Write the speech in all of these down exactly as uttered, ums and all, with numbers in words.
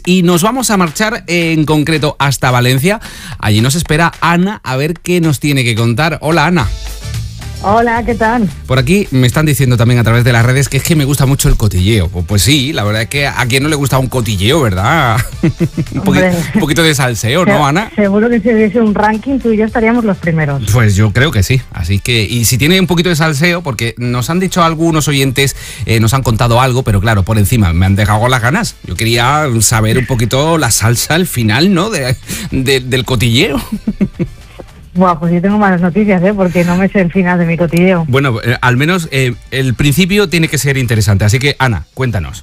y nos vamos a marchar en concreto hasta Valencia. Allí nos espera Ana a ver qué nos tiene que contar. Hola, Ana. Hola, ¿qué tal? Por aquí me están diciendo también a través de las redes que es que me gusta mucho el cotilleo. Pues, pues sí, la verdad es que a quien no le gusta un cotilleo, ¿verdad? un, poqui- un poquito de salseo, ¿no, Ana? Seguro que si hubiese un ranking tú y yo estaríamos los primeros. Pues yo creo que sí. Así que, y si tiene un poquito de salseo, porque nos han dicho algunos oyentes, eh, nos han contado algo, pero claro, por encima me han dejado con las ganas. Yo quería saber un poquito la salsa al final, ¿no? De, de, del cotilleo. Buah, pues yo tengo malas noticias, ¿eh? Porque no me sé el final de mi cotilleo. Bueno, eh, al menos eh, el principio tiene que ser interesante. Así que, Ana, cuéntanos.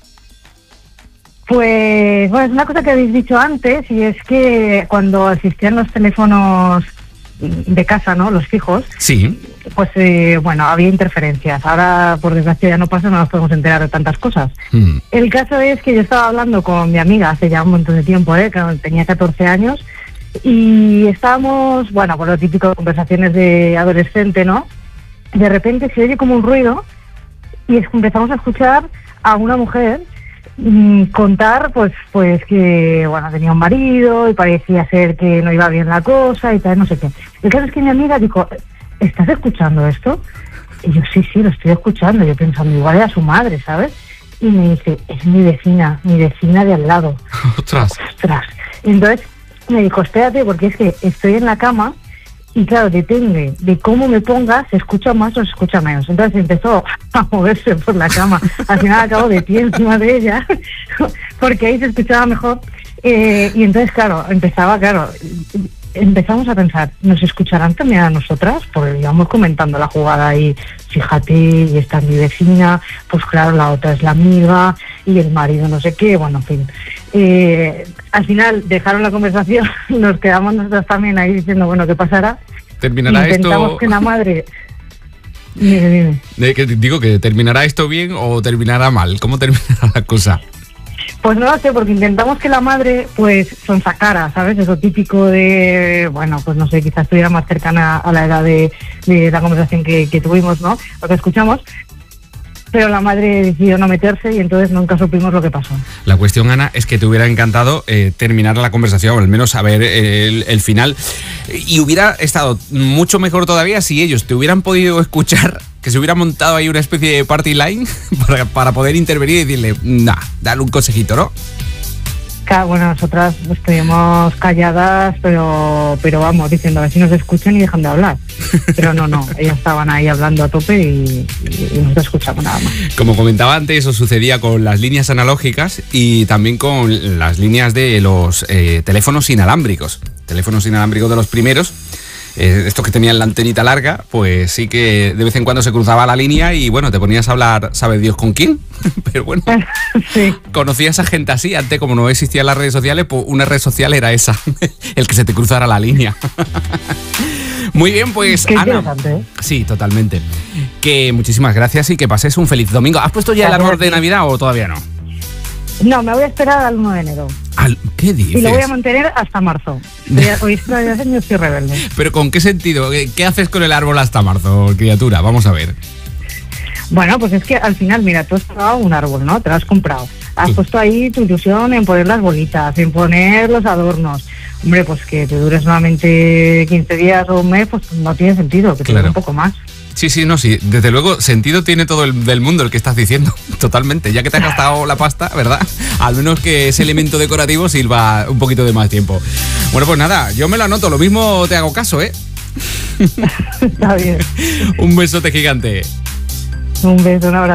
Pues, bueno, es una cosa que habéis dicho antes, y es que cuando existían los teléfonos de casa, ¿no? Los fijos. Sí. Pues, eh, bueno, había interferencias. Ahora, por desgracia, ya no pasa, no nos podemos enterar de tantas cosas. Mm. El caso es que yo estaba hablando con mi amiga hace ya un montón de tiempo, ¿eh? Que tenía catorce años. Y estábamos, bueno, por lo típico, conversaciones de adolescente, ¿no? De repente se oye como un ruido y es- empezamos a escuchar a una mujer mmm, contar, pues, pues que, bueno, tenía un marido y parecía ser que no iba bien la cosa y tal, no sé qué. El caso es que mi amiga dijo, ¿estás escuchando esto? Y yo, sí, sí, lo estoy escuchando. Yo pensando, igual era su madre, ¿sabes? Y me dice, es mi vecina, mi vecina de al lado. Ostras. Ostras. Y entonces me dijo, espérate, porque es que estoy en la cama y claro, depende de cómo me pongas, se escucha más o se escucha menos. Entonces empezó a moverse por la cama. Al final acabó de pie encima de ella, porque ahí se escuchaba mejor. Eh, y entonces, claro, empezaba, claro, empezamos a pensar, ¿nos escucharán también a nosotras? Porque íbamos comentando la jugada y fíjate, y esta es mi vecina, pues claro, la otra es la amiga, y el marido no sé qué, bueno, en fin. Eh, al final dejaron la conversación, nos quedamos nosotros también ahí diciendo, bueno, ¿qué pasará? ¿Terminará Intentamos esto? que la madre... Dime, dime. Eh, que digo que terminará esto bien o terminará mal. ¿Cómo terminará la cosa? Pues no lo sé, porque intentamos que la madre, pues, sonsacara, ¿sabes? Eso típico de, bueno, pues no sé, quizás estuviera más cercana a la edad de, de la conversación que, que tuvimos, ¿no? Lo que escuchamos. Pero la madre decidió no meterse y entonces nunca supimos lo que pasó. La cuestión, Ana, es que te hubiera encantado eh, terminar la conversación, o al menos saber eh, el, el final. Y hubiera estado mucho mejor todavía si ellos te hubieran podido escuchar, que se hubiera montado ahí una especie de party line para, para poder intervenir y decirle, nah, dale un consejito, ¿no? Bueno, nosotras estuvimos calladas, pero pero vamos, diciendo a ver si nos escuchan y dejan de hablar. Pero no, no, ellas estaban ahí hablando a tope y, y no nos escuchamos nada más. Como comentaba antes, eso sucedía con las líneas analógicas y también con las líneas de los eh, teléfonos inalámbricos. Teléfonos inalámbricos de los primeros. Eh, estos que tenían la antenita larga, pues sí que de vez en cuando se cruzaba la línea y bueno, te ponías a hablar, ¿sabe Dios con quién? Pero bueno, sí. Conocías a gente así. Antes, como no existían las redes sociales, pues una red social era esa, el que se te cruzara la línea. Muy bien, pues Qué Ana. interesante, ¿eh? Sí, totalmente. Que muchísimas gracias y que pases un feliz domingo. ¿Has puesto ya el árbol de Navidad o todavía no? No, me voy a esperar al uno de enero. Al- ¿Qué dices? Y lo voy a mantener hasta marzo. Hoy es la de yo estoy rebelde. ¿Pero con qué sentido? ¿Qué, qué haces con el árbol hasta marzo, criatura? Vamos a ver. Bueno, pues es que al final, mira, tú has pagado un árbol, ¿no? Te lo has comprado. Has Sí. puesto ahí tu ilusión en poner las bolitas, en poner los adornos. Hombre, pues que te dure solamente quince días o un mes, pues no tiene sentido, que te Claro. dure un poco más. Sí, sí, no, sí. Desde luego, sentido tiene todo el del mundo el que estás diciendo. Totalmente. Ya que te has gastado la pasta, ¿verdad? Al menos que ese elemento decorativo sirva un poquito de más tiempo. Bueno, pues nada, yo me lo anoto. Lo mismo te hago caso, ¿eh? Está bien. Un besote gigante. Un beso, un abrazo.